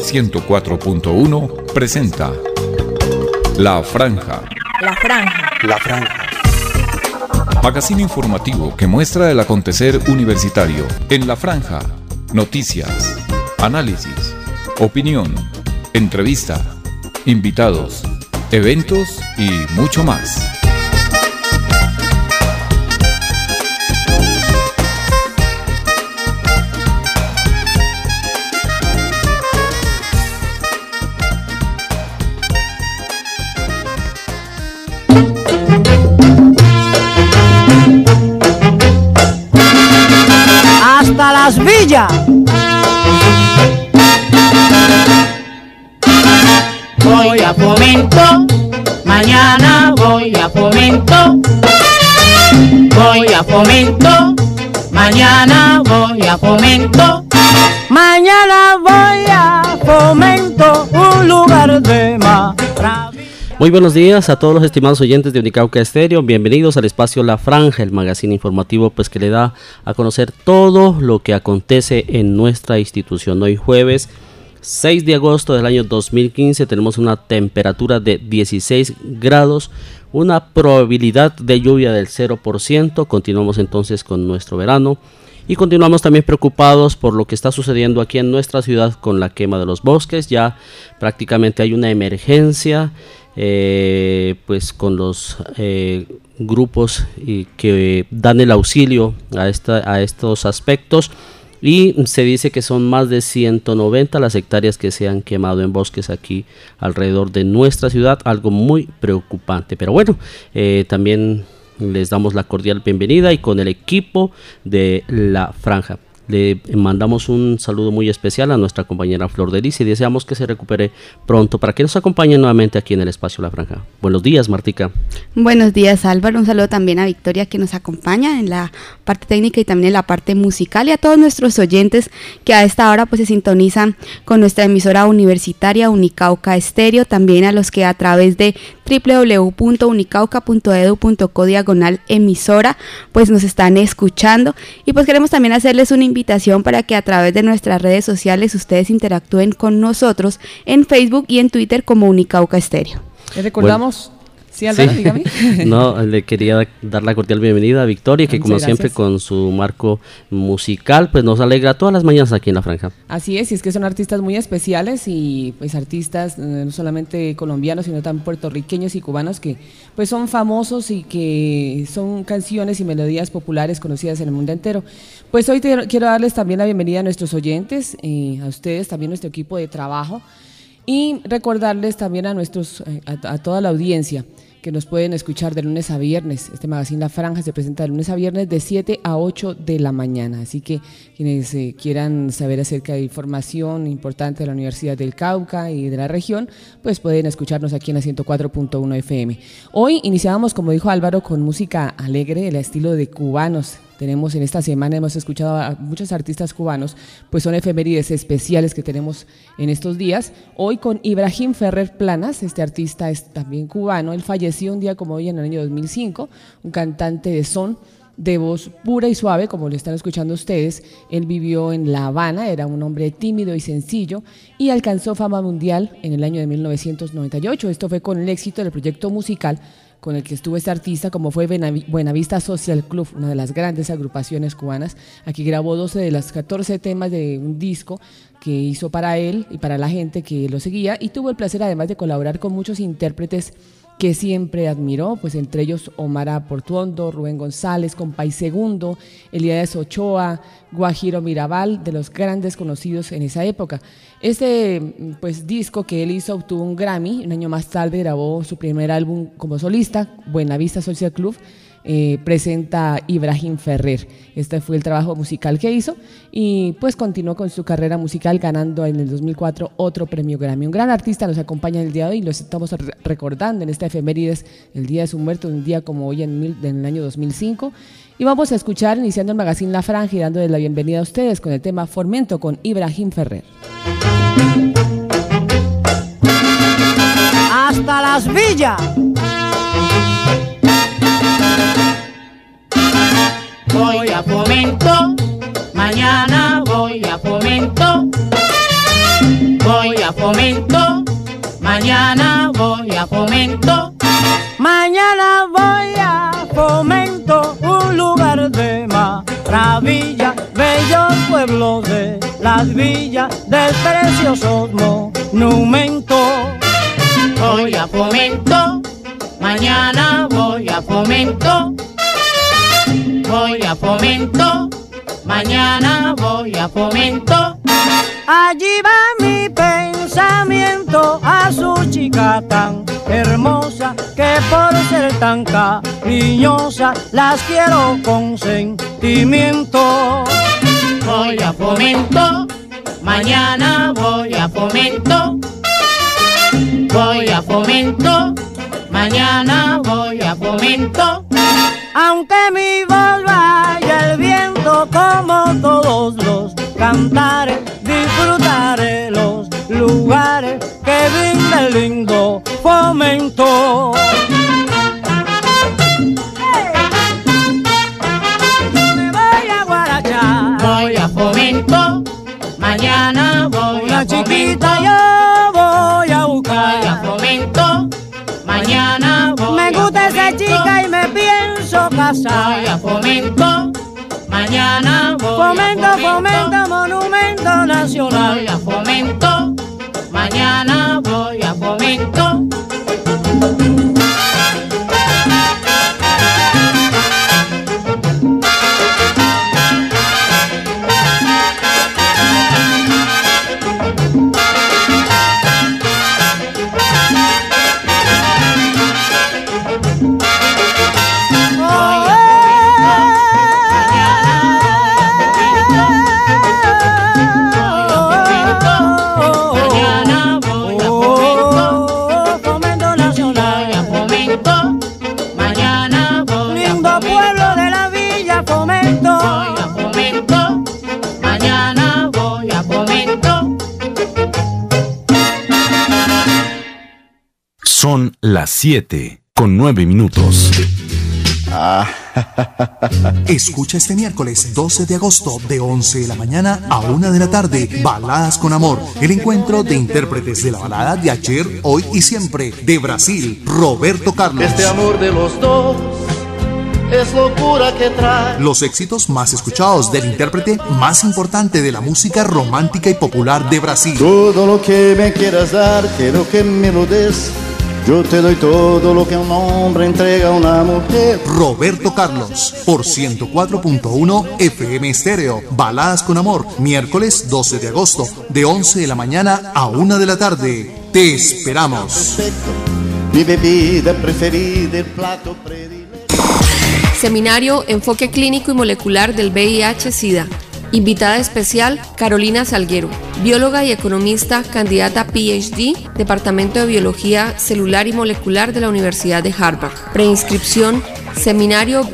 104.1 presenta La Franja. La Franja. La Franja. Magazine informativo que muestra el acontecer universitario. En La Franja, noticias, análisis, opinión, entrevista, invitados, eventos y mucho más. ¡Hasta las villas! Voy a Fomento, mañana voy a Fomento. Voy a Fomento, mañana voy a Fomento. Mañana voy a Fomento, un lugar de maravilla. Muy buenos días a todos los estimados oyentes de Unicauca Estéreo. Bienvenidos al espacio La Franja, el magazine informativo pues que le da a conocer todo lo que acontece en nuestra institución. Hoy jueves 6 de agosto del año 2015 tenemos una temperatura de 16 grados, una probabilidad de lluvia del 0%. Continuamos entonces con nuestro verano y continuamos también preocupados por lo que está sucediendo aquí en nuestra ciudad con la quema de los bosques. Ya prácticamente hay una emergencia pues con los grupos que dan el auxilio a estos aspectos, y se dice que son más de 190 las hectáreas que se han quemado en bosques aquí alrededor de nuestra ciudad, algo muy preocupante. Pero bueno, también les damos la cordial bienvenida y con el equipo de La Franja le mandamos un saludo muy especial a nuestra compañera Flor de Lis y deseamos que se recupere pronto para que nos acompañe nuevamente aquí en el espacio La Franja. Buenos días, Martica. Buenos días, Álvaro. Un saludo también a Victoria, que nos acompaña en la parte técnica y también en la parte musical, y a todos nuestros oyentes que a esta hora pues se sintonizan con nuestra emisora universitaria Unicauca Estéreo, también a los que a través de www.unicauca.edu.co/emisora pues nos están escuchando, y pues queremos también hacerles una invitación para que a través de nuestras redes sociales ustedes interactúen con nosotros en Facebook y en Twitter como Unicauca Estéreo. ¿Les recordamos? Bueno. Sí, Álvaro, sí. Dígame. No, le quería dar la cordial bienvenida a Victoria, que como siempre con su marco musical pues nos alegra todas las mañanas aquí en La Franja. Así es, y es que son artistas muy especiales, y pues artistas no solamente colombianos sino también puertorriqueños y cubanos que pues son famosos y que son canciones y melodías populares conocidas en el mundo entero. Pues hoy quiero darles también la bienvenida a nuestros oyentes, a ustedes, también nuestro equipo de trabajo, y recordarles también a toda la audiencia que nos pueden escuchar de lunes a viernes. Este magazine La Franja se presenta de lunes a viernes de 7 a 8 de la mañana, así que quienes quieran saber acerca de información importante de la Universidad del Cauca y de la región, pues pueden escucharnos aquí en la 104.1 FM. Hoy iniciábamos, como dijo Álvaro, con música alegre, el estilo de cubanos. Tenemos en esta semana, hemos escuchado a muchos artistas cubanos, pues son efemérides especiales que tenemos en estos días. Hoy con Ibrahim Ferrer Planas, este artista es también cubano. Él falleció un día como hoy en el año 2005, un cantante de son, de voz pura y suave, como lo están escuchando ustedes. Él vivió en La Habana, era un hombre tímido y sencillo, y alcanzó fama mundial en el año de 1998. Esto fue con el éxito del proyecto musical con el que estuvo este artista, como fue Buenavista Social Club, una de las grandes agrupaciones cubanas. Aquí grabó 12 de los 14 temas de un disco que hizo para él y para la gente que lo seguía, y tuvo el placer además de colaborar con muchos intérpretes que siempre admiró, pues entre ellos Omar Portuondo, Rubén González, Compay Segundo, Elías Ochoa, Guajiro Mirabal, de los grandes conocidos en esa época. Este pues disco que él hizo obtuvo un Grammy. Un año más tarde grabó su primer álbum como solista, Buenavista Social Club. Presenta Ibrahim Ferrer. Este fue el trabajo musical que hizo, y pues continuó con su carrera musical, ganando en el 2004 otro premio Grammy. Un gran artista nos acompaña el día de hoy, y lo estamos recordando en esta efemérides, el día de su muerte, un día como hoy en el año 2005. Y vamos a escuchar, iniciando el magazine La Franja y dándoles la bienvenida a ustedes con el tema Fomento con Ibrahim Ferrer. ¡Hasta las villas! Voy a Fomento, mañana voy a Fomento. voy a Fomento. Mañana voy a Fomento. Mañana voy a Fomento, un lugar de maravilla, bellos pueblos de las villas, del precioso monumento. Voy a Fomento, mañana voy a Fomento. Voy a Fomento, mañana voy a Fomento. Allí va mi pensamiento a su chica tan hermosa, que por ser tan cariñosa las quiero con sentimiento. Voy a Fomento, mañana voy a Fomento. Voy a Fomento, mañana voy a Fomento. Aunque mi voz vaya el viento, como todos los cantares, disfrutaré los lugares que brinda el lindo Fomento. Me voy a guarachar, voy a Fomento, mañana voy a Fomento. Chiquita yo voy a buscar, voy a Fomento, mañana voy me gusta a esa chica y me pienso casar. Voy a Fomento, mañana voy Fomento, a Fomento. Fomento, monumento nacional. Voy a Fomento, mañana voy a Fomento. Son las 7:09. Escucha este miércoles 12 de agosto de 11 de la mañana a 1 de la tarde, Baladas con Amor, el encuentro de intérpretes de la balada de ayer, hoy y siempre, de Brasil, Roberto Carlos. Este amor de los dos es locura que trae los éxitos más escuchados del intérprete más importante de la música romántica y popular de Brasil. Todo lo que me quieras dar, quiero que me lo des. Yo te doy todo lo que un hombre entrega a una mujer. Roberto Carlos, por 104.1 FM Estéreo. Baladas con Amor, miércoles 12 de agosto, de 11 de la mañana a 1 de la tarde. Te esperamos. Mi bebida preferida, el plato predilecto. Seminario Enfoque Clínico y Molecular del VIH-Sida. Invitada especial, Carolina Salguero, bióloga y economista, candidata PhD, Departamento de Biología Celular y Molecular de la Universidad de Harvard. Preinscripción, seminario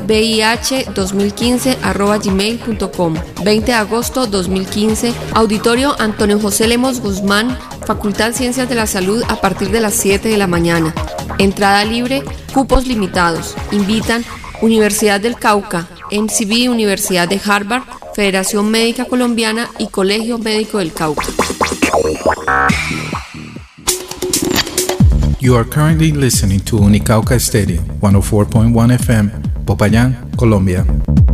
VIH2015@gmail.com. 20 de agosto 2015, Auditorio Antonio José Lemos Guzmán, Facultad Ciencias de la Salud, a partir de las 7 de la mañana. Entrada libre, cupos limitados. Invitan Universidad del Cauca, MCV, Universidad de Harvard, Federación Médica Colombiana y Colegio Médico del Cauca. You are currently listening to Unicauca Stereo, 104.1 FM, Popayán, Colombia.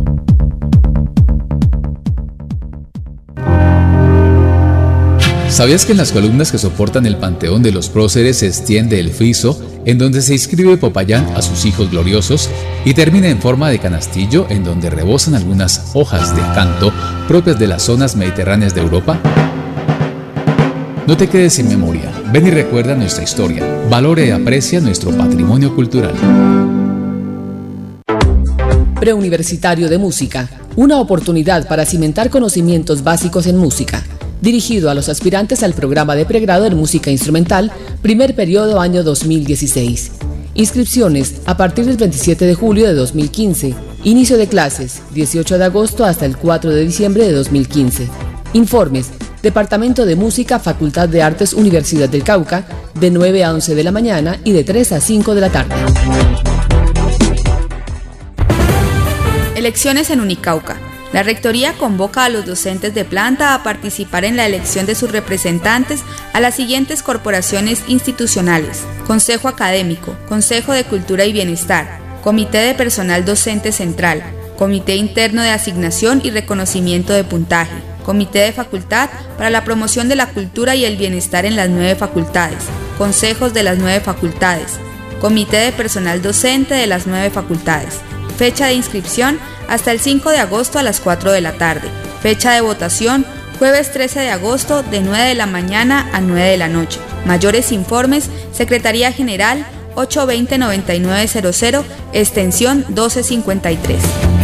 ¿Sabías que en las columnas que soportan el panteón de los próceres se extiende el friso, en donde se inscribe Popayán a sus hijos gloriosos, y termina en forma de canastillo, en donde rebosan algunas hojas de canto propias de las zonas mediterráneas de Europa? No te quedes sin memoria. Ven y recuerda nuestra historia. Valora y aprecia nuestro patrimonio cultural. Preuniversitario de Música. Una oportunidad para cimentar conocimientos básicos en música. Dirigido a los aspirantes al programa de pregrado en música instrumental, primer periodo año 2016. Inscripciones a partir del 27 de julio de 2015. Inicio de clases, 18 de agosto hasta el 4 de diciembre de 2015. Informes, Departamento de Música, Facultad de Artes, Universidad del Cauca, de 9 a 11 de la mañana y de 3 a 5 de la tarde. Elecciones en Unicauca. La Rectoría convoca a los docentes de planta a participar en la elección de sus representantes a las siguientes corporaciones institucionales: Consejo Académico, Consejo de Cultura y Bienestar, Comité de Personal Docente Central, Comité Interno de Asignación y Reconocimiento de Puntaje, Comité de Facultad para la Promoción de la Cultura y el Bienestar en las 9 facultades, Consejos de las 9 facultades, Comité de Personal Docente de las 9 facultades. Fecha de inscripción hasta el 5 de agosto a las 4 de la tarde. Fecha de votación jueves 13 de agosto de 9 de la mañana a 9 de la noche. Mayores informes, Secretaría General 820-9900, extensión 1253.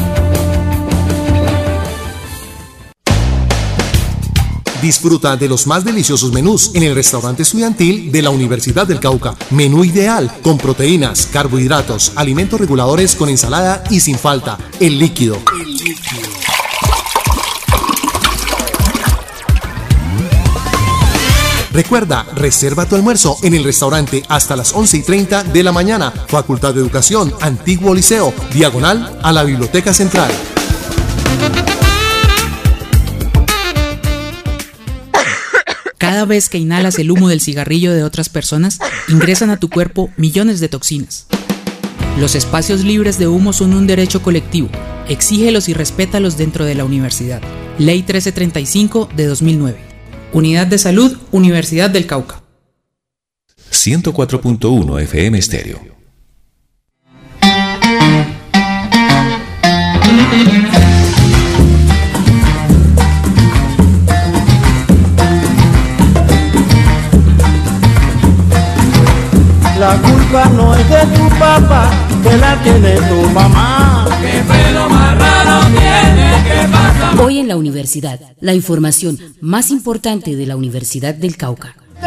Disfruta de los más deliciosos menús en el restaurante estudiantil de la Universidad del Cauca. Menú ideal con proteínas, carbohidratos, alimentos reguladores con ensalada y sin falta, el líquido. Recuerda, reserva tu almuerzo en el restaurante hasta las 11:30 de la mañana. Facultad de Educación, Antiguo Liceo, diagonal a la Biblioteca Central. Cada vez que inhalas el humo del cigarrillo de otras personas, ingresan a tu cuerpo millones de toxinas. Los espacios libres de humo son un derecho colectivo. Exígelos y respétalos dentro de la universidad. Ley 1335 de 2009. Unidad de Salud, Universidad del Cauca. 104.1 FM Estéreo. La culpa no es de tu papá, que la tiene tu mamá. ¿Qué pelo más raro tiene? ¿Qué pasa? Hoy en la universidad, la información más importante de la Universidad del Cauca. ¿Qué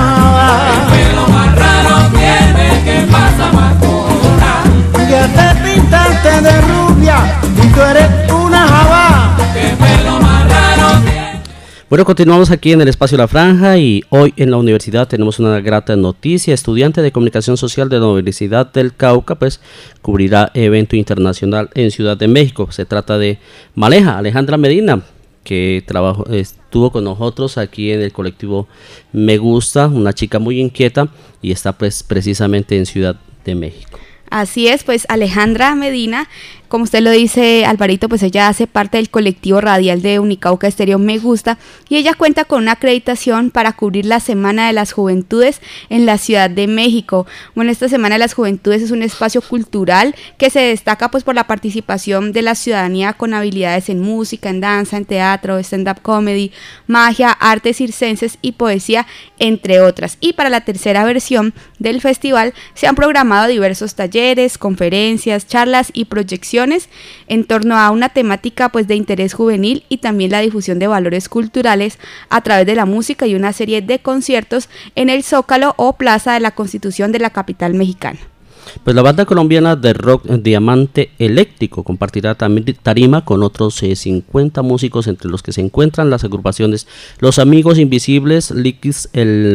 pelo más raro tiene? ¿Qué pasa, Macona? Ya te pintaste de rubia y tú eres una jabá. ¿Qué pelo más raro tiene? Bueno, continuamos aquí en el espacio La Franja y hoy en la universidad tenemos una grata noticia. Estudiante de Comunicación Social de la Universidad del Cauca, pues cubrirá evento internacional en Ciudad de México. Se trata de Maleja, Alejandra Medina, que estuvo con nosotros aquí en el colectivo Me Gusta, una chica muy inquieta y está pues precisamente en Ciudad de México. Así es, pues Alejandra Medina, como usted lo dice, Alvarito, pues ella hace parte del colectivo radial de Unicauca Estéreo Me Gusta y ella cuenta con una acreditación para cubrir la Semana de las Juventudes en la Ciudad de México. Bueno, esta Semana de las Juventudes es un espacio cultural que se destaca pues por la participación de la ciudadanía con habilidades en música, en danza, en teatro, stand-up comedy, magia, artes circenses y poesía, entre otras. Y para la tercera versión del festival se han programado diversos talleres, conferencias, charlas y proyecciones en torno a una temática pues de interés juvenil y también la difusión de valores culturales a través de la música y una serie de conciertos en el Zócalo o Plaza de la Constitución de la capital mexicana. Pues la banda colombiana de rock Diamante Eléctrico compartirá también tarima con otros 50 músicos, entre los que se encuentran las agrupaciones Los Amigos Invisibles, Liquis, El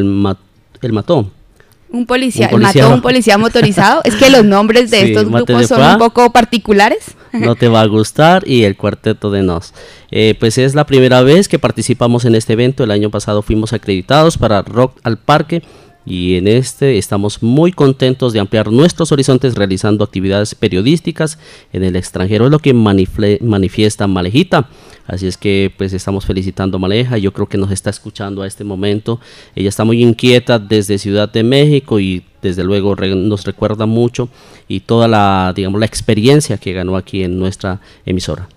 Mató. Un policía motorizado. Es que los nombres de estos grupos son un poco particulares. No te va a gustar, y el Cuarteto de Nos. Pues es la primera vez que participamos en este evento. El año pasado fuimos acreditados para Rock al Parque y en este estamos muy contentos de ampliar nuestros horizontes realizando actividades periodísticas en el extranjero, es lo que manifiesta Malejita. Así es que pues estamos felicitando a Maleja, yo creo que nos está escuchando a este momento. Ella está muy inquieta desde Ciudad de México y desde luego nos recuerda mucho y toda la, digamos, la experiencia que ganó aquí en nuestra emisora.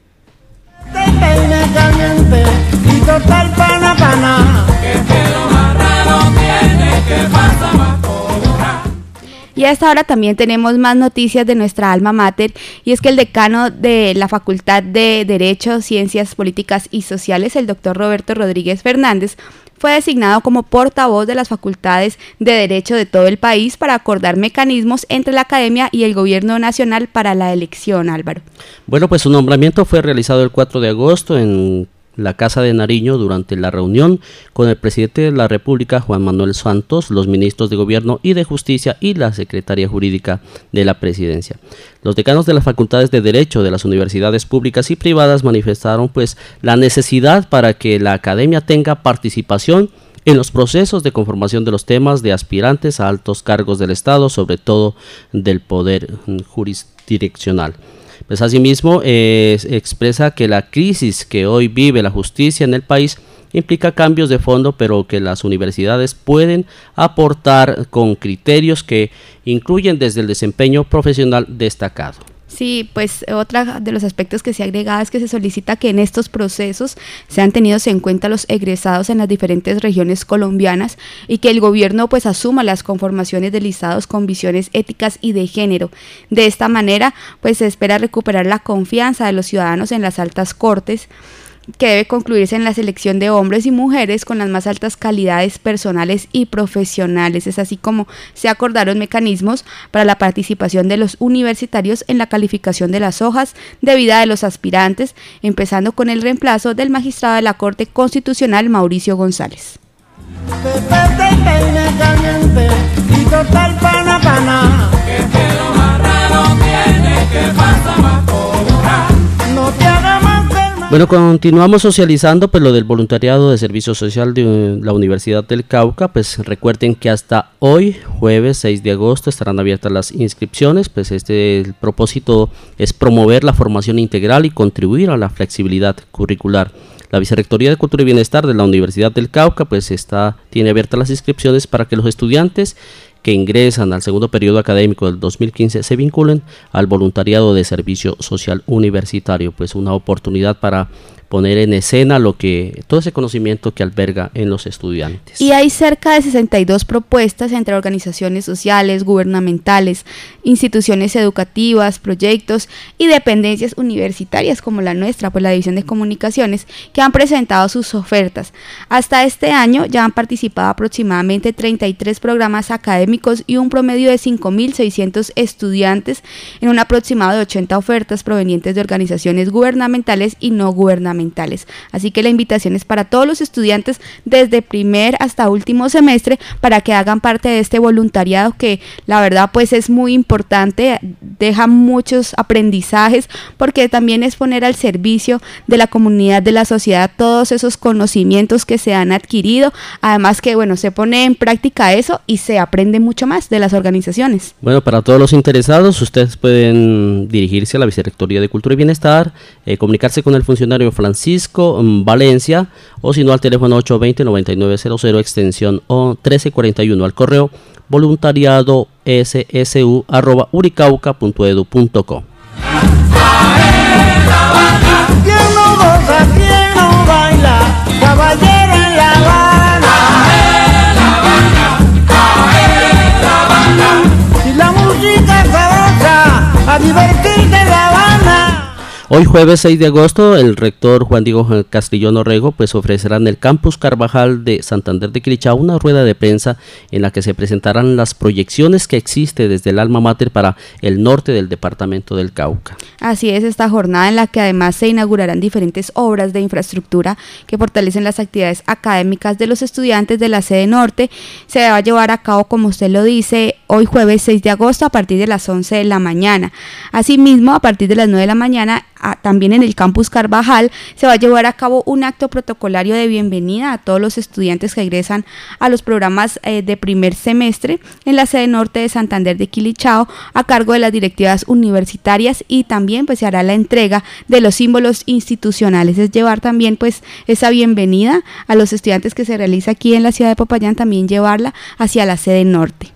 Y a esta hora también tenemos más noticias de nuestra alma mater, y es que el decano de la Facultad de Derecho, Ciencias Políticas y Sociales, el doctor Roberto Rodríguez Fernández, fue designado como portavoz de las facultades de Derecho de todo el país para acordar mecanismos entre la academia y el gobierno nacional para la elección, Álvaro. Bueno, pues su nombramiento fue realizado el 4 de agosto en la Casa de Nariño durante la reunión con el presidente de la República, Juan Manuel Santos, los ministros de Gobierno y de Justicia y la secretaria jurídica de la Presidencia. Los decanos de las facultades de Derecho de las universidades públicas y privadas manifestaron pues la necesidad para que la academia tenga participación en los procesos de conformación de los temas de aspirantes a altos cargos del Estado, sobre todo del poder jurisdiccional. Pues asimismo expresa que la crisis que hoy vive la justicia en el país implica cambios de fondo, pero que las universidades pueden aportar con criterios que incluyen desde el desempeño profesional destacado. Sí, pues otro de los aspectos que se ha agregado es que se solicita que en estos procesos sean tenidos en cuenta los egresados en las diferentes regiones colombianas y que el gobierno pues asuma las conformaciones de listados con visiones éticas y de género. De esta manera pues se espera recuperar la confianza de los ciudadanos en las altas cortes, que debe concluirse en la selección de hombres y mujeres con las más altas calidades personales y profesionales. Es así como se acordaron mecanismos para la participación de los universitarios en la calificación de las hojas de vida de los aspirantes, empezando con el reemplazo del magistrado de la Corte Constitucional, Mauricio González. Bueno, continuamos socializando pues lo del voluntariado de servicio social de la Universidad del Cauca. Pues recuerden que hasta hoy, jueves 6 de agosto, estarán abiertas las inscripciones. Pues el propósito es promover la formación integral y contribuir a la flexibilidad curricular. La Vicerrectoría de Cultura y Bienestar de la Universidad del Cauca pues tiene abiertas las inscripciones para que los estudiantes que ingresan al segundo periodo académico del 2015 se vinculen al voluntariado de servicio social universitario, pues una oportunidad para poner en escena todo ese conocimiento que alberga en los estudiantes. Y hay cerca de 62 propuestas entre organizaciones sociales, gubernamentales, instituciones educativas, proyectos y dependencias universitarias como la nuestra, pues la División de Comunicaciones, que han presentado sus ofertas. Hasta este año ya han participado aproximadamente 33 programas académicos y un promedio de 5.600 estudiantes en un aproximado de 80 ofertas provenientes de organizaciones gubernamentales y no gubernamentales. Así que la invitación es para todos los estudiantes desde primer hasta último semestre para que hagan parte de este voluntariado que la verdad pues es muy importante, deja muchos aprendizajes porque también es poner al servicio de la comunidad, de la sociedad, todos esos conocimientos que se han adquirido, además que bueno, se pone en práctica eso y se aprende mucho más de las organizaciones. Bueno, para todos los interesados, ustedes pueden dirigirse a la Vicerrectoría de Cultura y Bienestar, comunicarse con el funcionario Francisco Valencia o si no al teléfono 820-9900 extensión 1341 al correo voluntariado.sssu@uricauca.edu.co. ¿Quién no goza, quién no baila? Caballero en La Habana. Si la música sabrosa, a divertirte en La Habana. Hoy jueves 6 de agosto, el rector Juan Diego Castrillón Orrego pues ofrecerá en el Campus Carvajal de Santander de Quilichao una rueda de prensa en la que se presentarán las proyecciones que existe desde el alma mater para el norte del departamento del Cauca. Así es, esta jornada en la que además se inaugurarán diferentes obras de infraestructura que fortalecen las actividades académicas de los estudiantes de la sede norte, se va a llevar a cabo, como usted lo dice, hoy jueves 6 de agosto a partir de las 11 de la mañana. Asimismo, a partir de las 9 de la mañana, también en el Campus Carvajal se va a llevar a cabo un acto protocolario de bienvenida a todos los estudiantes que egresan a los programas de primer semestre en la sede norte de Santander de Quilichao a cargo de las directivas universitarias, y también pues se hará la entrega de los símbolos institucionales, es llevar también pues esa bienvenida a los estudiantes que se realiza aquí en la ciudad de Popayán, también llevarla hacia la sede norte.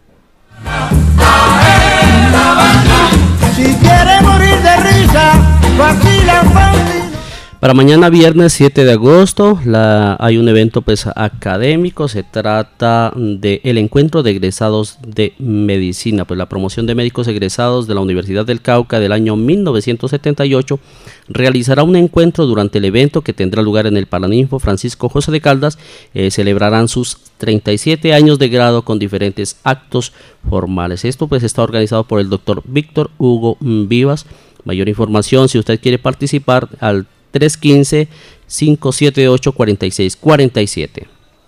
Si quiere morir de risa, vacila fácil. Para mañana viernes 7 de agosto hay un evento pues académico, se trata del encuentro de egresados de medicina, pues la promoción de médicos egresados de la Universidad del Cauca del año 1978 realizará un encuentro durante el evento que tendrá lugar en el Paraninfo Francisco José de Caldas. Celebrarán sus 37 años de grado con diferentes actos formales. Esto pues está organizado por el doctor Víctor Hugo Vivas. Mayor información, si usted quiere participar, al 578-4647.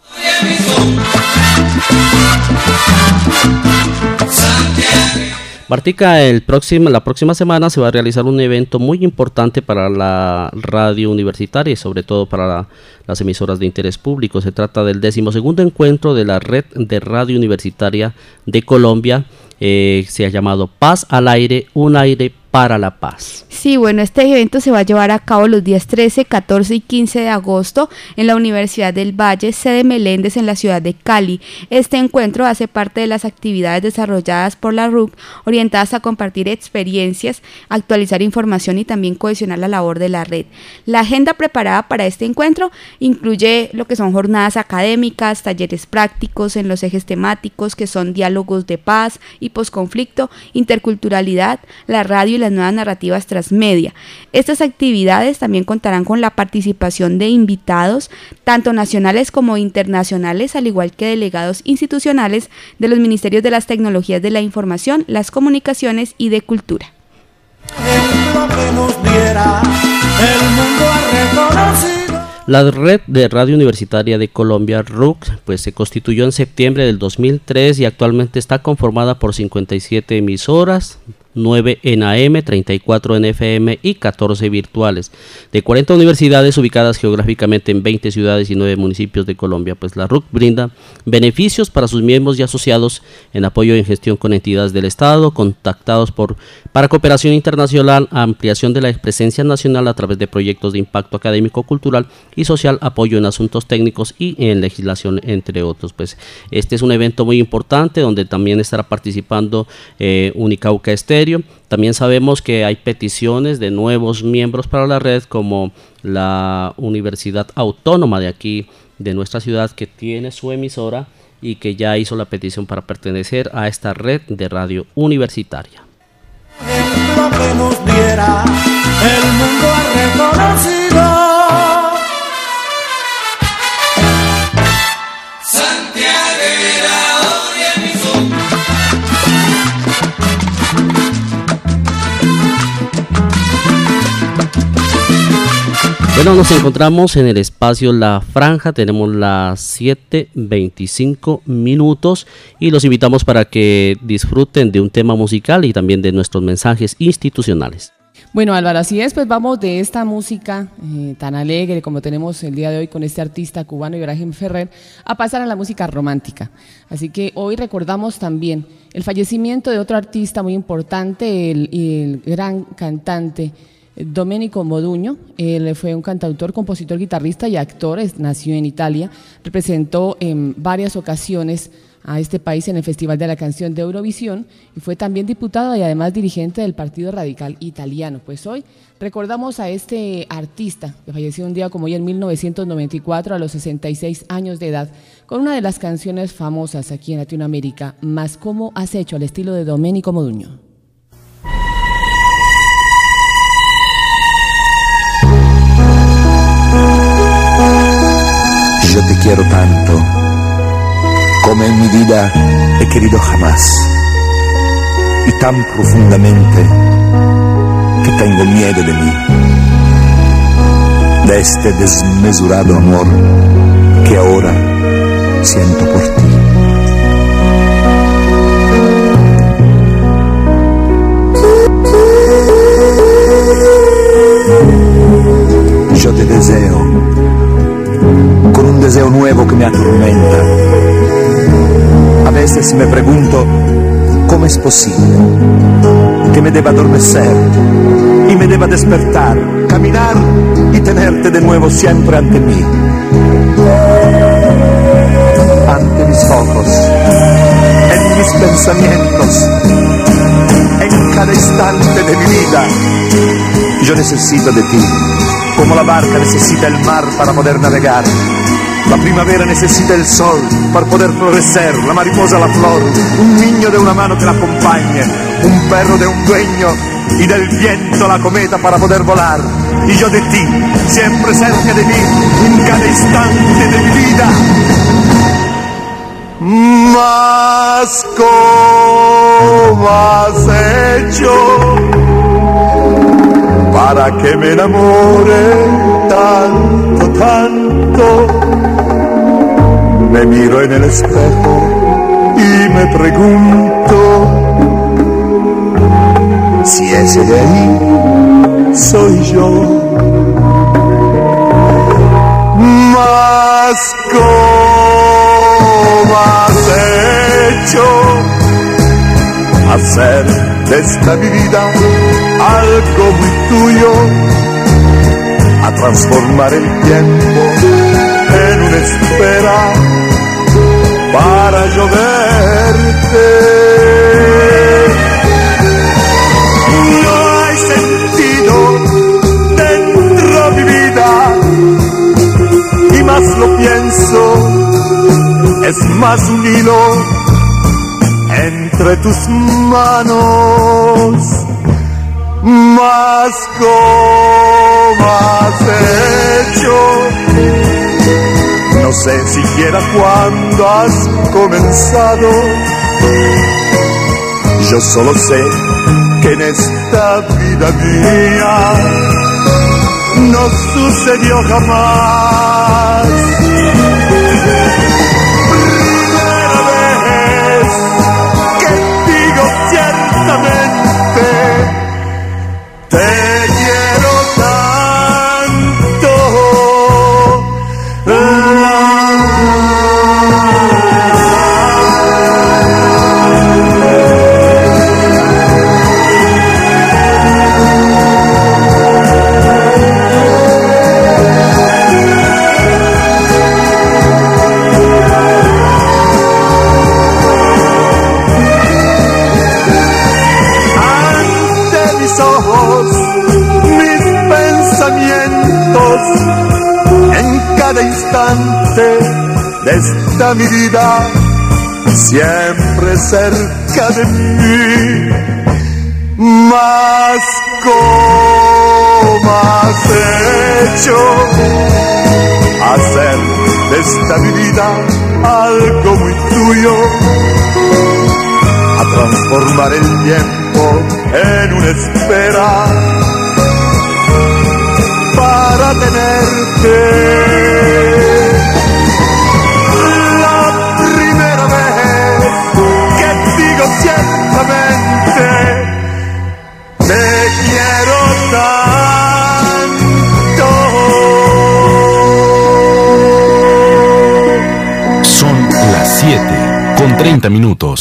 Martica, la próxima semana se va a realizar un evento muy importante para la radio universitaria y sobre todo para las emisoras de interés público. Se trata del 12º encuentro de la Red de Radio Universitaria de Colombia. Se ha llamado Paz al Aire, un aire para la paz. Sí, bueno, este evento se va a llevar a cabo los días 13, 14 y 15 de agosto en la Universidad del Valle, sede Meléndez, en la ciudad de Cali. Este encuentro hace parte de las actividades desarrolladas por la RUC, orientadas a compartir experiencias, actualizar información y también cohesionar la labor de la red. La agenda preparada para este encuentro incluye lo que son jornadas académicas, talleres prácticos en los ejes temáticos que son diálogos de paz y posconflicto, interculturalidad, la radio y las nuevas narrativas transmedia. Estas actividades también contarán con la participación de invitados, tanto nacionales como internacionales, al igual que delegados institucionales de los ministerios de las tecnologías de la información, las comunicaciones y de cultura. La Red de Radio Universitaria de Colombia, RUC, pues se constituyó en septiembre del 2003 y actualmente está conformada por 57 emisoras, 9 en AM, 34 en FM y 14 virtuales, de 40 universidades ubicadas geográficamente en 20 ciudades y 9 municipios de Colombia. Pues la RUC brinda beneficios para sus miembros y asociados en apoyo y en gestión con entidades del Estado, contactados para cooperación internacional, ampliación de la presencia nacional a través de proyectos de impacto académico, cultural y social, apoyo en asuntos técnicos y en legislación, entre otros. Pues este es un evento muy importante donde también estará participando Unicauca Estéreo. También sabemos que hay peticiones de nuevos miembros para la red, como la Universidad Autónoma de aquí, de nuestra ciudad, que tiene su emisora y que ya hizo la petición para pertenecer a esta red de radio universitaria. Lo que nos diera, el mundo ha reconocido. Bueno, nos encontramos en el espacio La Franja, tenemos las 7:25 minutos y los invitamos para que disfruten de un tema musical y también de nuestros mensajes institucionales. Bueno, Álvaro, así es, pues vamos de esta música tan alegre como tenemos el día de hoy con este artista cubano Ibrahim Ferrer a pasar a la música romántica. Así que hoy recordamos también el fallecimiento de otro artista muy importante, el gran cantante Domenico Modugno. Él fue un cantautor, compositor, guitarrista y actor, nació en Italia, representó en varias ocasiones a este país en el Festival de la Canción de Eurovisión y fue también diputado y además dirigente del Partido Radical Italiano. Pues hoy recordamos a este artista que falleció un día como hoy en 1994 a los 66 años de edad con una de las canciones famosas aquí en Latinoamérica, Más cómo has hecho, al estilo de Domenico Modugno. Yo te quiero tanto, como en mi vida he querido jamás, y tan profundamente que tengo miedo de mí, de este desmesurado amor que ahora siento por ti. Yo te deseo con un deseo nuevo que me atormenta. A veces me pregunto cómo es posible que me deba adormecer y me deba despertar, caminar y tenerte de nuevo siempre ante mí, ante mis ojos, en mis pensamientos, en cada instante de mi vida. Yo necesito de ti, como la barca necesita el mar para poder navegar. La primavera necesita el sol para poder florecer, la mariposa la flor, un niño de una mano que la acompañe, un perro de un dueño y del viento la cometa para poder volar. Y yo de ti, siempre cerca de mí, en cada instante de mi vida. Más como has hecho para que me enamore tanto, tanto. Me miro en el espejo y me pregunto si ese de ahí soy yo. Mas ¿cómo has hecho hacer de esta mi vida algo muy tuyo, a transformar el tiempo en una espera para yo verte? No hay sentido dentro de mi vida, y más lo pienso, es más un hilo entre tus manos. Mas ¿cómo has hecho? No sé siquiera cuándo has comenzado. Yo solo sé que en esta vida mía no sucedió jamás. Primera vez que digo ciertamente te quiero tanto. En cada instante de esta mi vida, siempre cerca de mí. Mas ¿cómo has hecho hacer de esta mi vida algo muy tuyo, a transformar el tiempo en una espera para tenerte? La primera vez que digo ciertamente te quiero tanto. Son las 7:30.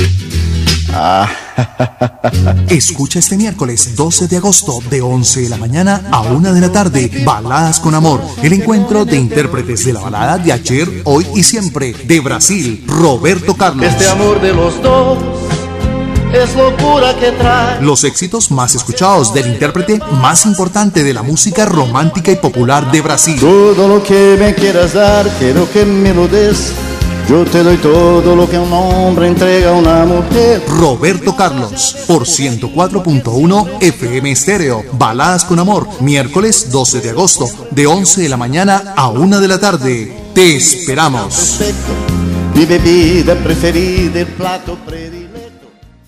Escucha este miércoles 12 de agosto de 11 de la mañana a 1 de la tarde Baladas con Amor, el encuentro de intérpretes de la balada de ayer, hoy y siempre. De Brasil, Roberto Carlos. Este amor de los dos es locura que trae los éxitos más escuchados del intérprete más importante de la música romántica y popular de Brasil. Todo lo que me quieras dar, quiero que me lo des. Yo te doy todo lo que un hombre entrega a una mujer. Roberto Carlos, por 104.1 FM Estéreo. Baladas con Amor, miércoles 12 de agosto, de 11 de la mañana a 1 de la tarde. Te esperamos. Mi bebida preferida, el plato predilecto.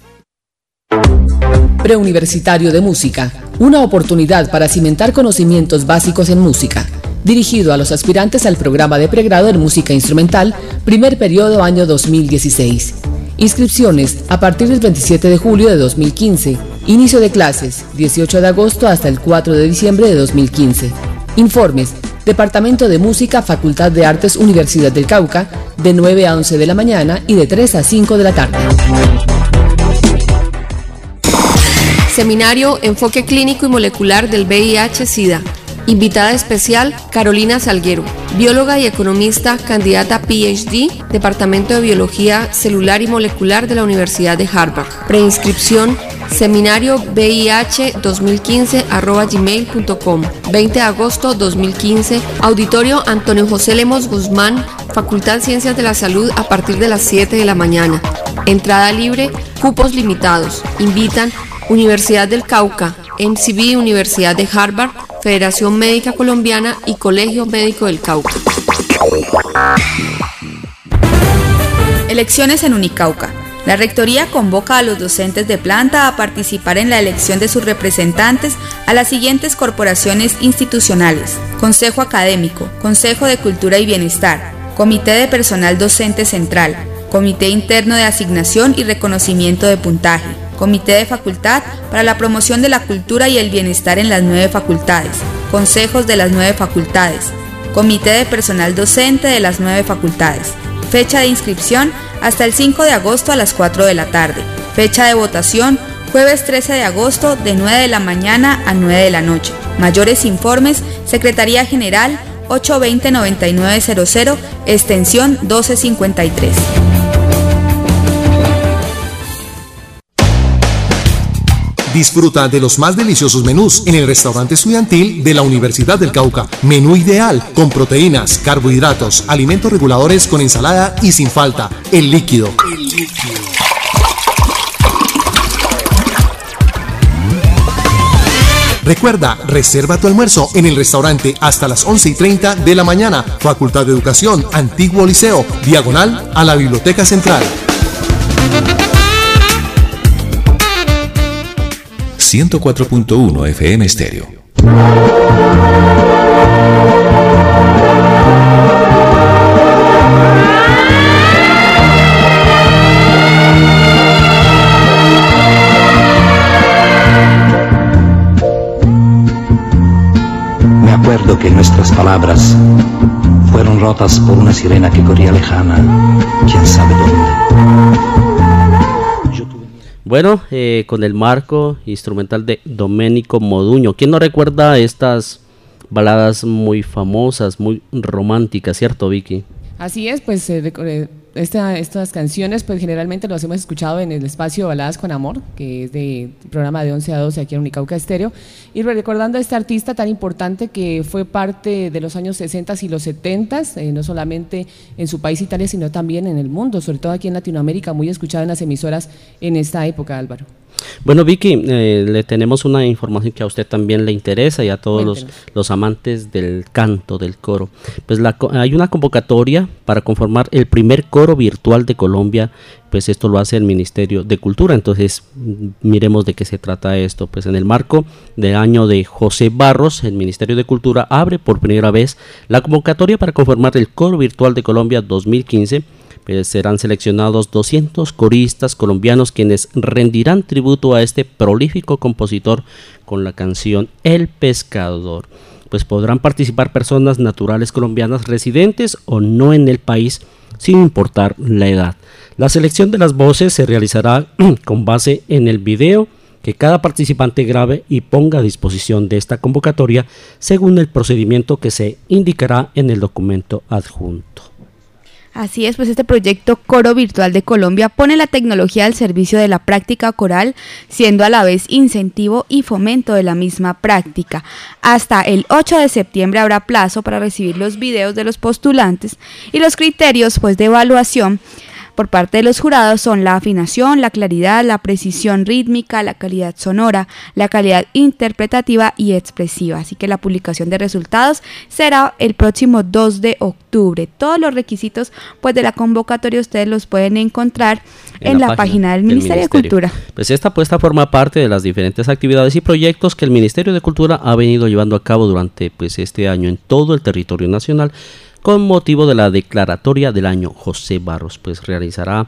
Preuniversitario de Música, una oportunidad para cimentar conocimientos básicos en música. Dirigido a los aspirantes al programa de pregrado en música instrumental, primer periodo año 2016. Inscripciones a partir del 27 de julio de 2015. Inicio de clases, 18 de agosto hasta el 4 de diciembre de 2015. Informes, Departamento de Música, Facultad de Artes, Universidad del Cauca, de 9 a 11 de la mañana y de 3 a 5 de la tarde. Seminario Enfoque Clínico y Molecular del VIH-Sida. Invitada especial, Carolina Salguero, bióloga y economista, candidata PhD, Departamento de Biología Celular y Molecular de la Universidad de Harvard. Preinscripción, seminario VIH2015@gmail.com. 20 de agosto 2015, Auditorio Antonio José Lemos Guzmán, Facultad Ciencias de la Salud, a partir de las 7 de la mañana. Entrada libre, cupos limitados. Invitan Universidad del Cauca, MCB, Universidad de Harvard, Federación Médica Colombiana y Colegio Médico del Cauca. Elecciones en Unicauca. La Rectoría convoca a los docentes de planta a participar en la elección de sus representantes a las siguientes corporaciones institucionales: Consejo Académico, Consejo de Cultura y Bienestar, Comité de Personal Docente Central, Comité Interno de Asignación y Reconocimiento de Puntaje, Comité de Facultad para la Promoción de la Cultura y el Bienestar en las 9 facultades, Consejos de las 9 facultades, Comité de Personal Docente de las 9 facultades. Fecha de inscripción hasta el 5 de agosto a las 4 de la tarde. Fecha de votación jueves 13 de agosto de 9 de la mañana a 9 de la noche. Mayores informes, Secretaría General 820-9900, extensión 1253. Disfruta de los más deliciosos menús en el restaurante estudiantil de la Universidad del Cauca. Menú ideal con proteínas, carbohidratos, alimentos reguladores con ensalada y sin falta, el líquido. Recuerda, reserva tu almuerzo en el restaurante hasta las 11:30 de la mañana. Facultad de Educación, Antiguo Liceo, diagonal a la Biblioteca Central. 104.1 FM Estéreo. Me acuerdo que nuestras palabras fueron rotas por una sirena que corría lejana, quién sabe dónde. Bueno, con el marco instrumental de Domenico Modugno. ¿Quién no recuerda estas baladas muy famosas, muy románticas, cierto, Vicky? Así es, pues estas canciones pues generalmente las hemos escuchado en el espacio Baladas con Amor, que es de programa de 11 a 12 aquí en Unicauca Estéreo, y recordando a este artista tan importante que fue parte de los años 60 y los 70, no solamente en su país Italia, sino también en el mundo, sobre todo aquí en Latinoamérica, muy escuchado en las emisoras en esta época, Álvaro. Bueno, Vicky, le tenemos una información que a usted también le interesa y a todos los amantes del canto, del coro. Pues hay una convocatoria para conformar el primer coro virtual de Colombia. Pues esto lo hace el Ministerio de Cultura. Entonces miremos de qué se trata esto. Pues en el marco del año de José Barros, el Ministerio de Cultura abre por primera vez la convocatoria para conformar el coro virtual de Colombia 2015. Pues serán seleccionados 200 coristas colombianos quienes rendirán tributo a este prolífico compositor con la canción El Pescador. Pues podrán participar personas naturales colombianas residentes o no en el país, sin importar la edad. La selección de las voces se realizará con base en el video que cada participante grabe y ponga a disposición de esta convocatoria según el procedimiento que se indicará en el documento adjunto. Así es, pues este proyecto Coro Virtual de Colombia pone la tecnología al servicio de la práctica coral, siendo a la vez incentivo y fomento de la misma práctica. Hasta el 8 de septiembre habrá plazo para recibir los videos de los postulantes y los criterios pues de evaluación por parte de los jurados son la afinación, la claridad, la precisión rítmica, la calidad sonora, la calidad interpretativa y expresiva. Así que la publicación de resultados será el próximo 2 de octubre. Todos los requisitos pues de la convocatoria ustedes los pueden encontrar en la página del Ministerio de Cultura. Pues esta apuesta forma parte de las diferentes actividades y proyectos que el Ministerio de Cultura ha venido llevando a cabo durante pues este año en todo el territorio nacional, con motivo de la declaratoria del año José Barros, pues realizada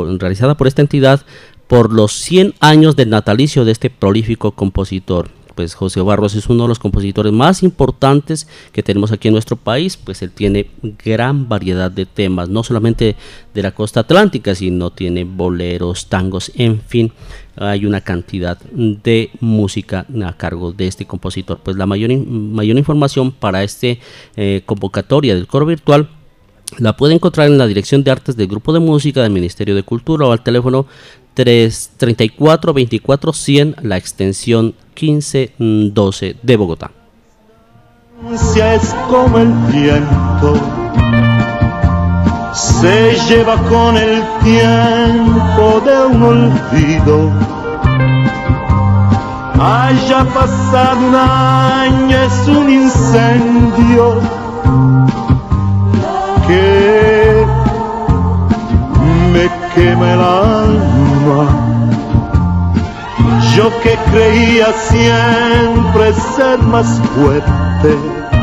por esta entidad por los 100 años del natalicio de este prolífico compositor. Pues José Barros es uno de los compositores más importantes que tenemos aquí en nuestro país, pues él tiene gran variedad de temas, no solamente de la costa atlántica, sino tiene boleros, tangos, en fin, hay una cantidad de música a cargo de este compositor. Pues la mayor información para este convocatoria del coro virtual la puede encontrar en la Dirección de Artes del Grupo de Música del Ministerio de Cultura o al teléfono 334-24-100, la extensión 1512 de Bogotá. Es como el viento, se lleva con el tiempo de un olvido. Haya pasado un año, es un incendio que me quema el alma. continua. Yo que creía siempre ser más fuerte.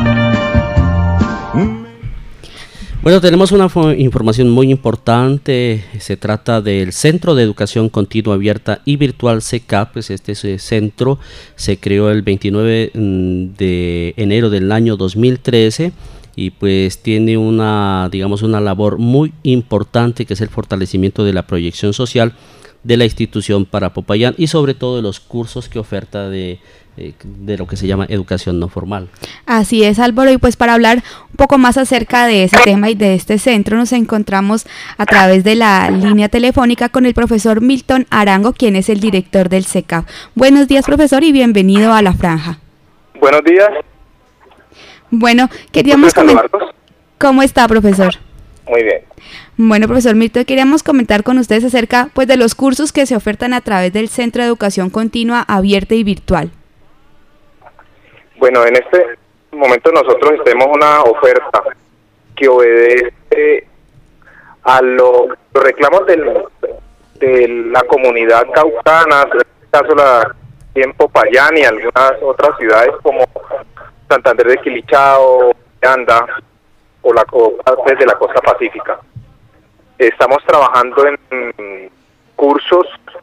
Bueno, tenemos una información muy importante. Se trata del Centro de Educación Continua Abierta y Virtual CECAP. Pues este centro se creó el 29 de enero del año 2013 y pues tiene una labor muy importante, que es el fortalecimiento de la proyección social de la institución para Popayán y sobre todo de los cursos que oferta de lo que se llama educación no formal. Así es, Álvaro, y pues para hablar un poco más acerca de ese tema y de este centro nos encontramos a través de la línea telefónica con el profesor Milton Arango, quien es el director del CECAP. Buenos días, profesor, y bienvenido a La Franja. Buenos días. Bueno, queríamos comentar... ¿Cómo está, profesor? Muy bien. Bueno, profesor Milton, queríamos comentar con ustedes acerca pues de los cursos que se ofertan a través del Centro de Educación Continua Abierta y Virtual. Bueno, en este momento nosotros tenemos una oferta que obedece a los reclamos de la comunidad caucana, en este caso en Popayán y algunas otras ciudades como Santander de Quilichao, Anda o partes de la costa pacífica. Estamos trabajando en cursos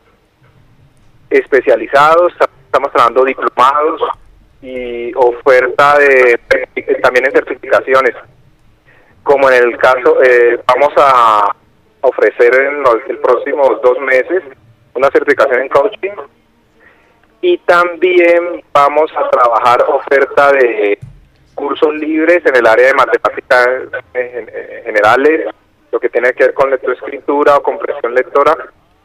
especializados, estamos trabajando diplomados y oferta también en certificaciones, como en el caso vamos a ofrecer en los próximos 2 meses una certificación en coaching y también vamos a trabajar oferta de cursos libres en el área de matemáticas generales, lo que tiene que ver con lectoescritura o comprensión lectora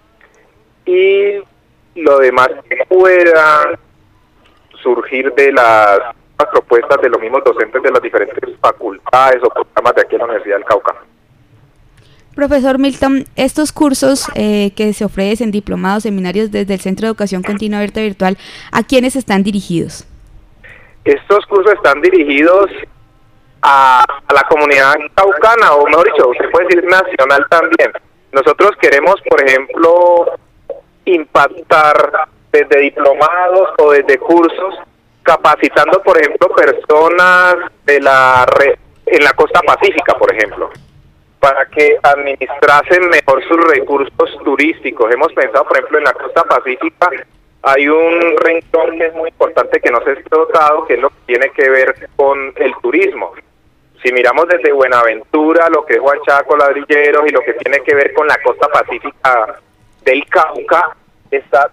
y lo demás que pueda surgir de las propuestas de los mismos docentes de las diferentes facultades o programas de aquí en la Universidad del Cauca. Profesor Milton, estos cursos que se ofrecen, diplomados, seminarios desde el Centro de Educación Continua Abierta Virtual, ¿a quiénes están dirigidos? Estos cursos están dirigidos a la comunidad caucana, o mejor dicho, se puede decir nacional también. Nosotros queremos, por ejemplo, impactar desde diplomados o desde cursos, capacitando, por ejemplo, personas en la costa pacífica, por ejemplo, para que administrasen mejor sus recursos turísticos. Hemos pensado, por ejemplo, en la costa pacífica hay un renglón que es muy importante que no se ha explotado, que es lo que tiene que ver con el turismo. Si miramos desde Buenaventura, lo que es Huachaco, Ladrilleros, y lo que tiene que ver con la costa pacífica del Cauca, está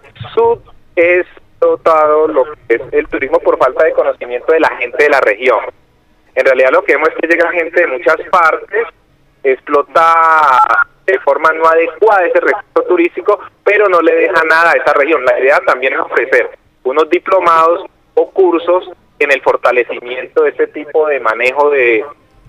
subexplotado lo que es el turismo por falta de conocimiento de la gente de la región. En realidad lo que vemos es que llega gente de muchas partes, explota de forma no adecuada ese recurso turístico, pero no le deja nada a esa región. La idea también es ofrecer unos diplomados o cursos en el fortalecimiento de ese tipo de manejo de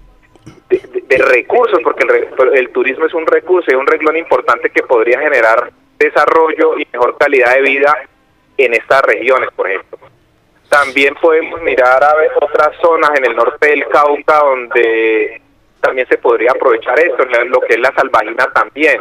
recursos, porque el turismo es un recurso, es un renglón importante que podría generar desarrollo y mejor calidad de vida en estas regiones, por ejemplo. También podemos mirar a ver otras zonas en el norte del Cauca donde también se podría aprovechar esto, lo que es la salvajina también.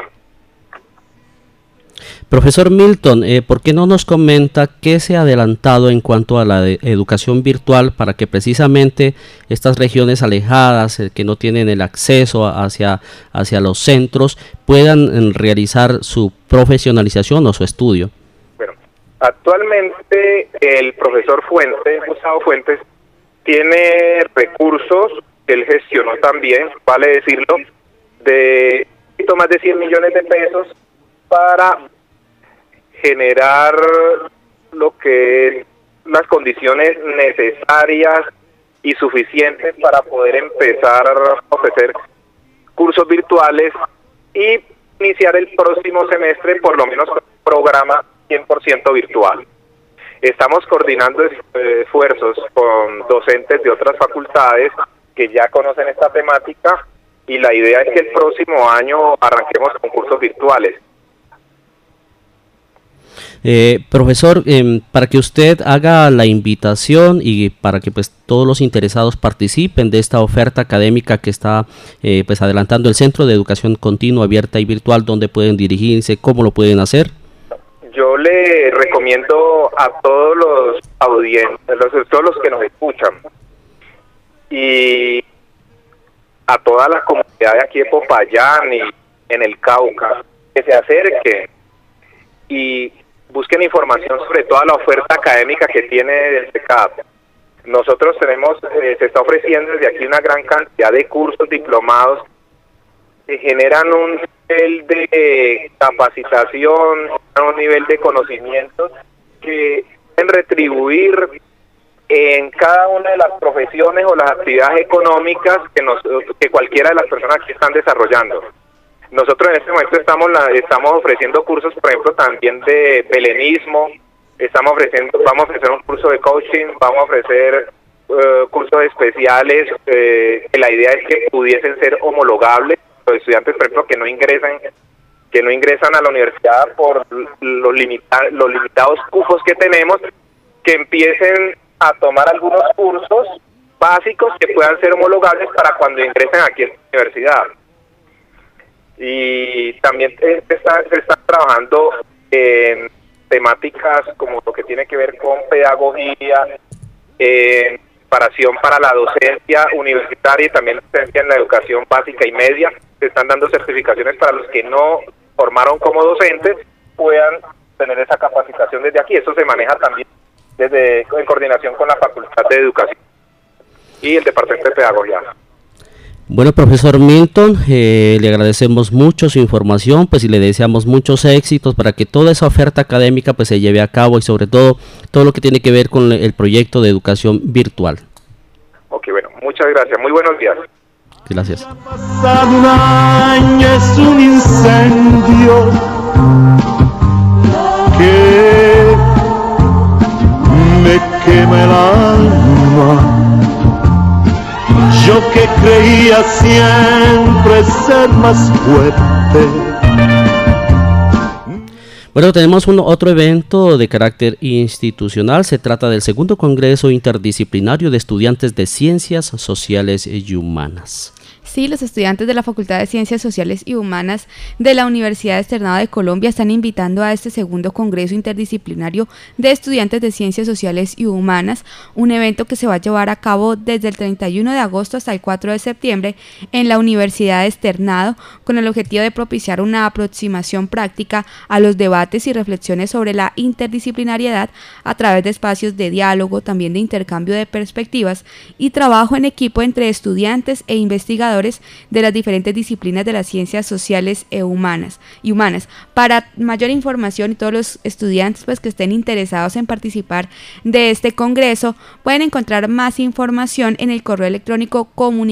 Profesor Milton, ¿por qué no nos comenta qué se ha adelantado en cuanto a la educación virtual para que precisamente estas regiones alejadas, que no tienen el acceso hacia los centros, puedan realizar su profesionalización o su estudio? Bueno, actualmente el profesor Gustavo Fuentes, tiene recursos que él gestionó también, vale decirlo, de más de 100 millones de pesos para generar lo que es las condiciones necesarias y suficientes para poder empezar a ofrecer cursos virtuales y iniciar el próximo semestre por lo menos con un programa 100% virtual. Estamos coordinando esfuerzos con docentes de otras facultades que ya conocen esta temática y la idea es que el próximo año arranquemos con cursos virtuales. Profesor, para que usted haga la invitación y para que pues todos los interesados participen de esta oferta académica que está pues adelantando el Centro de Educación Continua Abierta y Virtual, ¿dónde pueden dirigirse? ¿Cómo lo pueden hacer? yo le recomiendo a todos los audientes, todos los que nos escuchan, y a toda la comunidad de aquí de Popayán y en el Cauca, que se acerquen y busquen información sobre toda la oferta académica que tiene el CECAP. Nosotros tenemos, se está ofreciendo desde aquí una gran cantidad de cursos diplomados que generan un nivel de capacitación, un nivel de conocimientos que deben retribuir en cada una de las profesiones o las actividades económicas que cualquiera de las personas que están desarrollando. Nosotros en este momento estamos ofreciendo cursos, por ejemplo, también de belenismo, vamos a ofrecer un curso de coaching, vamos a ofrecer cursos especiales, que la idea es que pudiesen ser homologables. Los estudiantes, por ejemplo, que no ingresan a la universidad por los limitados cupos que tenemos, que empiecen a tomar algunos cursos básicos que puedan ser homologables para cuando ingresen aquí a la universidad. Y también se está trabajando en temáticas como lo que tiene que ver con pedagogía, preparación para la docencia universitaria y también docencia en la educación básica y media. Se están dando certificaciones para los que no formaron como docentes, puedan tener esa capacitación desde aquí. Eso se maneja también en coordinación con la Facultad de Educación y el Departamento de Pedagogía. Bueno, profesor Milton, le agradecemos mucho su información, pues y le deseamos muchos éxitos para que toda esa oferta académica pues se lleve a cabo y sobre todo lo que tiene que ver con el proyecto de educación virtual. Ok, bueno, muchas gracias, muy buenos días. Gracias. Pasado un año es un incendio que me quema el alma. Yo que creía siempre ser más fuerte. Bueno, tenemos otro evento de carácter institucional. Se trata del segundo Congreso Interdisciplinario de Estudiantes de Ciencias Sociales y Humanas. Sí, los estudiantes de la Facultad de Ciencias Sociales y Humanas de la Universidad Externado de Colombia están invitando a este segundo Congreso Interdisciplinario de Estudiantes de Ciencias Sociales y Humanas, un evento que se va a llevar a cabo desde el 31 de agosto hasta el 4 de septiembre en la Universidad Externado, con el objetivo de propiciar una aproximación práctica a los debates y reflexiones sobre la interdisciplinariedad a través de espacios de diálogo, también de intercambio de perspectivas y trabajo en equipo entre estudiantes e investigadores de las diferentes disciplinas de las ciencias sociales y humanas. Para mayor información y todos los estudiantes pues que estén interesados en participar de este congreso pueden encontrar más información en el correo electrónico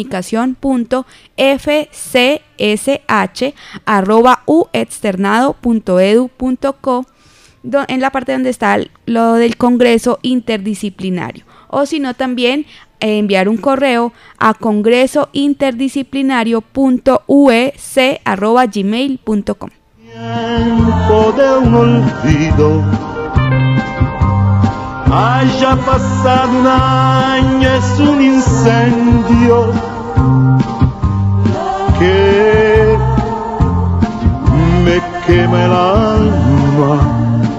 comunicacion.fcs@uexternado.edu.co en la parte donde está lo del congreso interdisciplinario, o si no también enviar un correo a congresointerdisciplinario.uec@gmail.com. Tiempo de un olvido, haya pasado un año es un incendio que me quema el alma.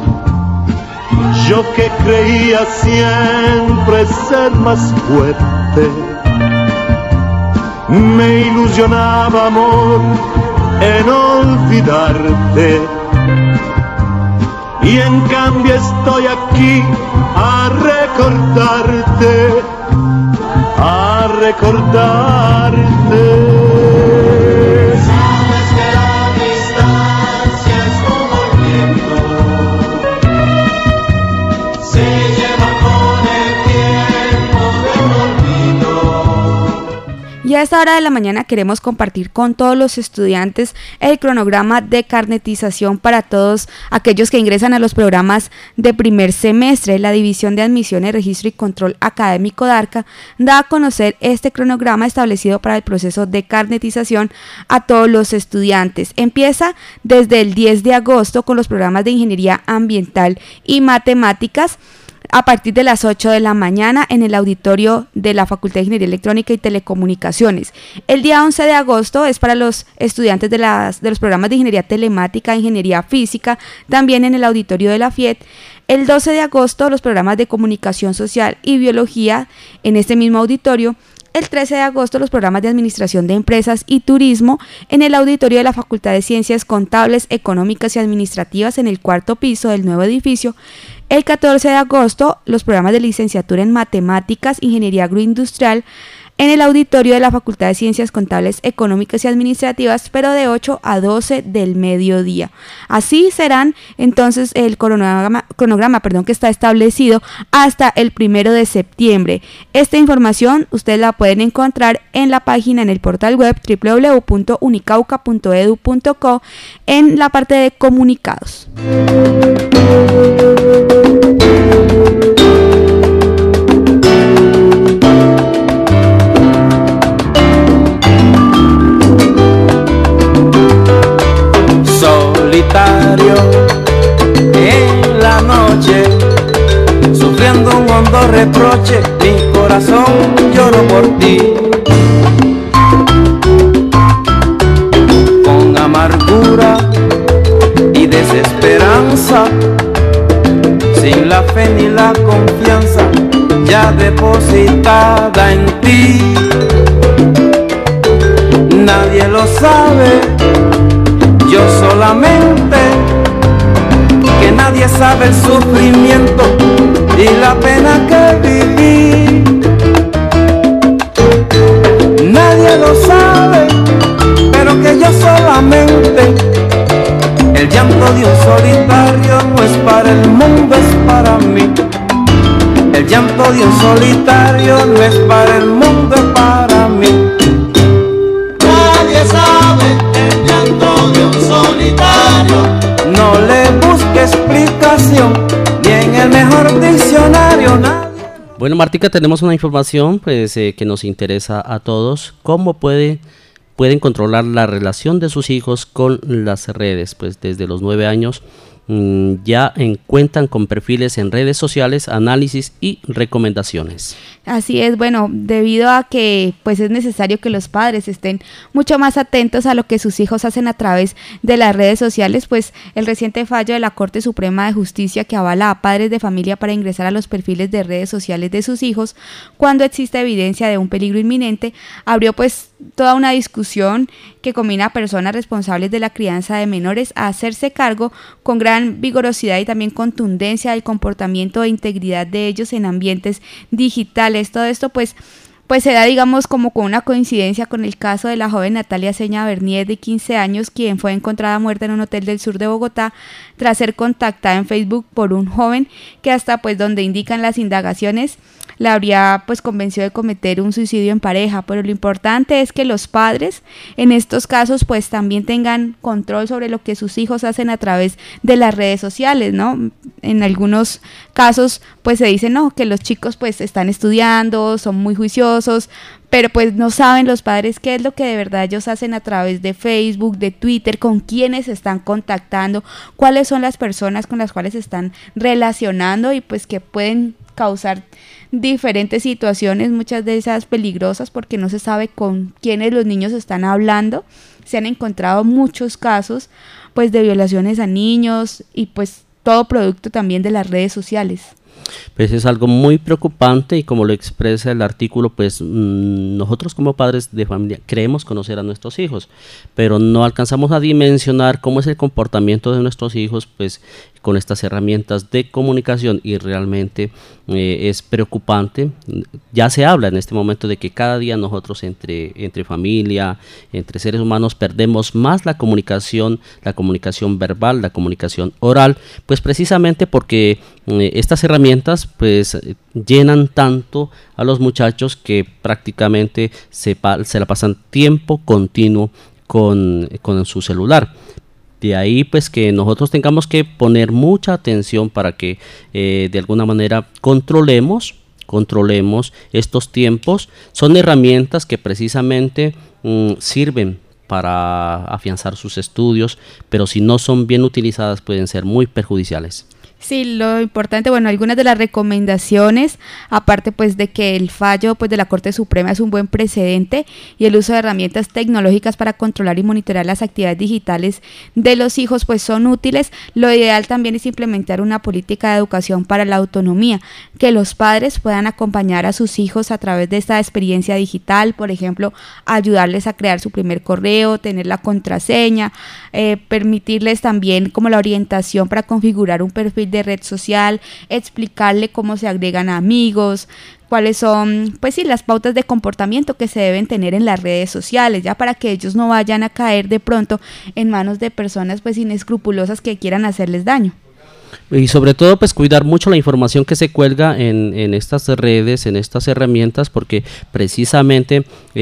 Yo que creía siempre ser más fuerte, me ilusionaba amor en olvidarte, y en cambio estoy aquí a recordarte. Sabes que la distancia es como el viento, se lleva con el tiempo de un olvido. Y a esta hora de la mañana queremos compartir con todos los estudiantes el cronograma de carnetización para todos aquellos que ingresan a los programas de primer semestre. La División de Admisiones, Registro y Control Académico DARCA da a conocer este cronograma establecido para el proceso de carnetización a todos los estudiantes. Empieza desde el 10 de agosto con los programas de Ingeniería Ambiental y Matemáticas. a partir de las 8 de la mañana en el auditorio de la Facultad de Ingeniería Electrónica y Telecomunicaciones. El día 11 de agosto es para los estudiantes de los programas de Ingeniería Telemática, Ingeniería Física, también en el auditorio de la FIET. El 12 de agosto los programas de Comunicación Social y Biología en este mismo auditorio. El 13 de agosto los programas de Administración de Empresas y Turismo en el auditorio de la Facultad de Ciencias Contables, Económicas y Administrativas en el 4º piso del nuevo edificio. El 14 de agosto los programas de Licenciatura en Matemáticas, Ingeniería Agroindustrial en el auditorio de la Facultad de Ciencias Contables, Económicas y Administrativas, pero de 8 a 12 del mediodía. Así serán entonces el cronograma que está establecido hasta el 1 de septiembre. Esta información ustedes la pueden encontrar en la página, en el portal web www.unicauca.edu.co en la parte de comunicados. Solitario en la noche, sufriendo un hondo reproche, mi corazón lloró por ti. Con amargura y desesperanza, sin la fe ni la confianza ya depositada en ti. Nadie lo sabe, yo solamente, que nadie sabe el sufrimiento y la pena que viví. Nadie lo sabe, pero que yo solamente, el llanto de un solitario no es para el mundo, es para mí. El llanto de un solitario no es para el mundo, es para mí. Nadie sabe el llanto de un solitario. No le busque explicación, ni en el mejor diccionario. Bueno, Martica, tenemos una información pues que nos interesa a todos. ¿Cómo pueden controlar la relación de sus hijos con las redes? Pues desde los 9 años ya cuentan con perfiles en redes sociales, análisis y recomendaciones. Así es, bueno, debido a que pues es necesario que los padres estén mucho más atentos a lo que sus hijos hacen a través de las redes sociales, pues el reciente fallo de la Corte Suprema de Justicia que avala a padres de familia para ingresar a los perfiles de redes sociales de sus hijos cuando existe evidencia de un peligro inminente, abrió pues toda una discusión que combina a personas responsables de la crianza de menores a hacerse cargo con gran vigorosidad y también contundencia del comportamiento e integridad de ellos en ambientes digitales. Todo esto pues se da, digamos, como con una coincidencia con el caso de la joven Natalia Seña Bernier, de 15 años, quien fue encontrada muerta en un hotel del sur de Bogotá tras ser contactada en Facebook por un joven que hasta pues donde indican las indagaciones la habría pues convencido de cometer un suicidio en pareja. Pero lo importante es que los padres en estos casos pues también tengan control sobre lo que sus hijos hacen a través de las redes sociales, ¿no? En algunos casos pues se dice no, que los chicos pues están estudiando, son muy juiciosos, pero pues no saben los padres qué es lo que de verdad ellos hacen a través de Facebook, de Twitter, con quiénes están contactando, cuáles son las personas con las cuales se están relacionando y pues que pueden causar diferentes situaciones, muchas de esas peligrosas porque no se sabe con quiénes los niños están hablando. Se han encontrado muchos casos pues de violaciones a niños y pues todo producto también de las redes sociales. Pues es algo muy preocupante y como lo expresa el artículo, pues nosotros como padres de familia creemos conocer a nuestros hijos, pero no alcanzamos a dimensionar cómo es el comportamiento de nuestros hijos pues con estas herramientas de comunicación y realmente es preocupante. Ya se habla en este momento de que cada día nosotros entre familia, entre seres humanos perdemos más la comunicación verbal, la comunicación oral, pues precisamente porque estas herramientas pues llenan tanto a los muchachos que prácticamente se la pasan tiempo continuo con su celular. De ahí pues que nosotros tengamos que poner mucha atención para que de alguna manera controlemos estos tiempos. Son herramientas que precisamente sirven para afianzar sus estudios, pero si no son bien utilizadas pueden ser muy perjudiciales. Sí, lo importante, bueno, algunas de las recomendaciones, aparte pues de que el fallo pues de la Corte Suprema es un buen precedente y el uso de herramientas tecnológicas para controlar y monitorear las actividades digitales de los hijos pues son útiles. Lo ideal también es implementar una política de educación para la autonomía, que los padres puedan acompañar a sus hijos a través de esta experiencia digital, por ejemplo, ayudarles a crear su primer correo, tener la contraseña, permitirles también como la orientación para configurar un perfil de red social, explicarle cómo se agregan amigos, cuáles son, pues sí, las pautas de comportamiento que se deben tener en las redes sociales, ya para que ellos no vayan a caer de pronto en manos de personas pues inescrupulosas que quieran hacerles daño. Y sobre todo pues cuidar mucho la información que se cuelga en estas redes, en estas herramientas, porque precisamente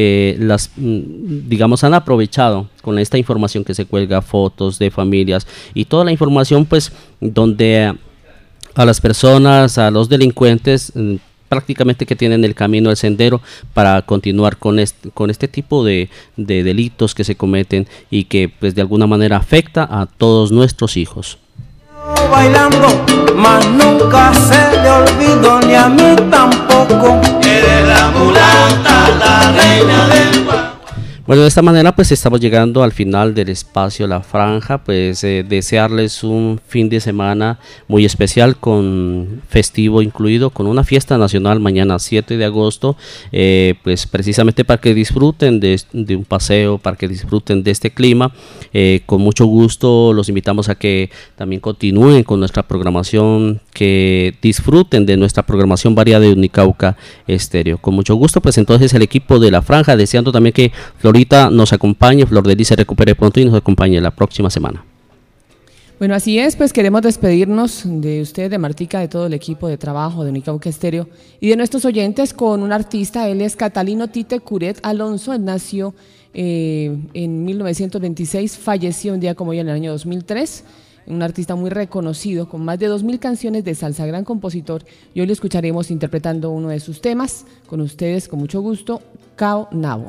digamos han aprovechado con esta información que se cuelga, fotos de familias y toda la información pues donde a las personas, a los delincuentes prácticamente que tienen el camino, el sendero para continuar con este tipo de delitos que se cometen y que pues de alguna manera afecta a todos nuestros hijos. Bailando, mas nunca se le olvidó ni a mí tampoco. Eres la mulata, la reina del guapo. Bueno, de esta manera pues estamos llegando al final del espacio La Franja, pues desearles un fin de semana muy especial con festivo incluido, con una fiesta nacional mañana 7 de agosto, pues precisamente para que disfruten de un paseo, para que disfruten de este clima. Con mucho gusto los invitamos a que también continúen con nuestra programación, que disfruten de nuestra programación variada de Unicauca Estéreo. Con mucho gusto, pues entonces el equipo de La Franja, deseando también que Florita nos acompañe, Flor de Lis se recupere pronto y nos acompañe la próxima semana. Bueno, así es, pues queremos despedirnos de usted, de Martica, de todo el equipo de trabajo de Unicauca Estéreo y de nuestros oyentes con un artista. Él es Catalino Tite Curet Alonso. Él nació en 1926, falleció un día como hoy en el año 2003. Un artista muy reconocido, con más de 2.000 canciones de salsa, gran compositor, y hoy lo escucharemos interpretando uno de sus temas, con ustedes, con mucho gusto, Cao Nabo.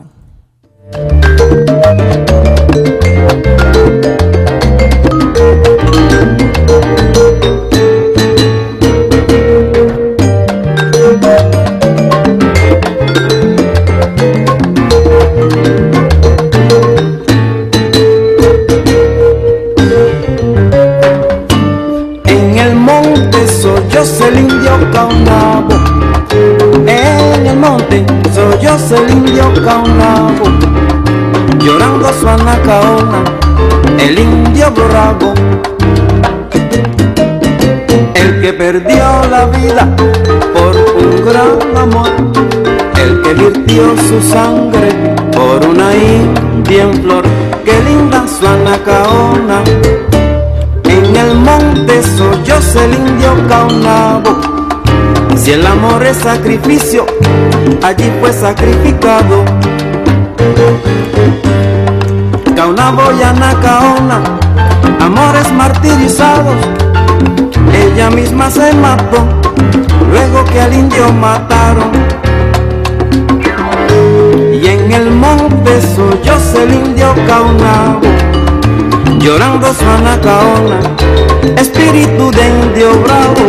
El indio Cao Nabo, en el monte soy yo el indio Cao Nabo, llorando su anacaona, el indio bravo, el que perdió la vida por un gran amor, el que virtió su sangre por una india en flor, qué linda su anacaona. En el monte soy yo el indio Cao Nabo. Si el amor es sacrificio, allí fue sacrificado. Cao Nabo y Anacaona, amores martirizados. Ella misma se mató, luego que al indio mataron. Y en el monte soy yo el indio Cao Nabo, llorando su anacaona, espíritu de indio bravo.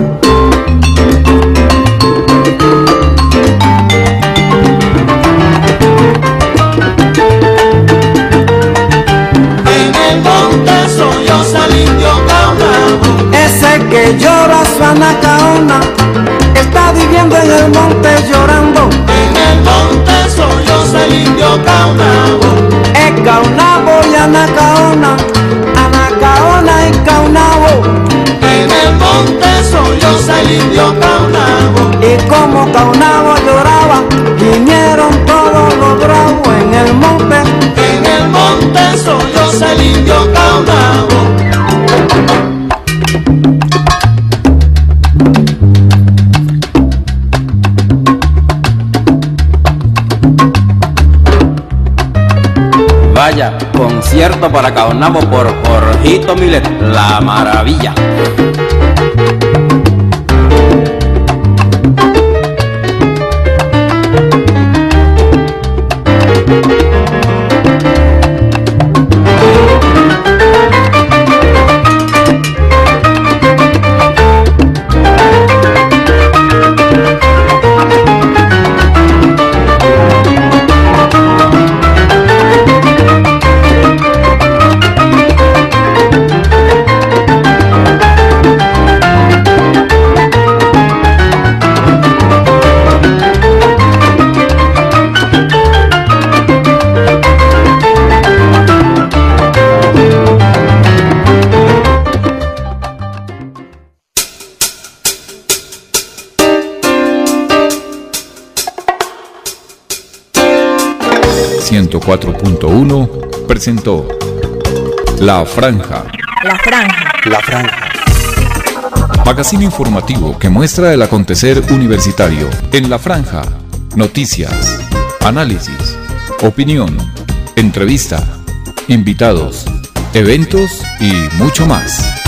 En el monte soy yo el indio Cao Nabo, ese que llora su anacaona, está viviendo en el monte llorando. En el monte soy yo el indio Cao Nabo, Cao Nabo y Anacaona, Anacaona y Cao Nabo. En el monte soy yo el indio Cao Nabo, y como Cao Nabo lloraba, vinieron todos los bravos. En el monte soy yo el indio Cao Nabo. Vaya, concierto para Cao Nabo por Jorgito Milet, la maravilla. 104.1 presentó La Franja. La Franja. La Franja. Magazine informativo que muestra el acontecer universitario en La Franja. Noticias, análisis, opinión, entrevista, invitados, eventos y mucho más.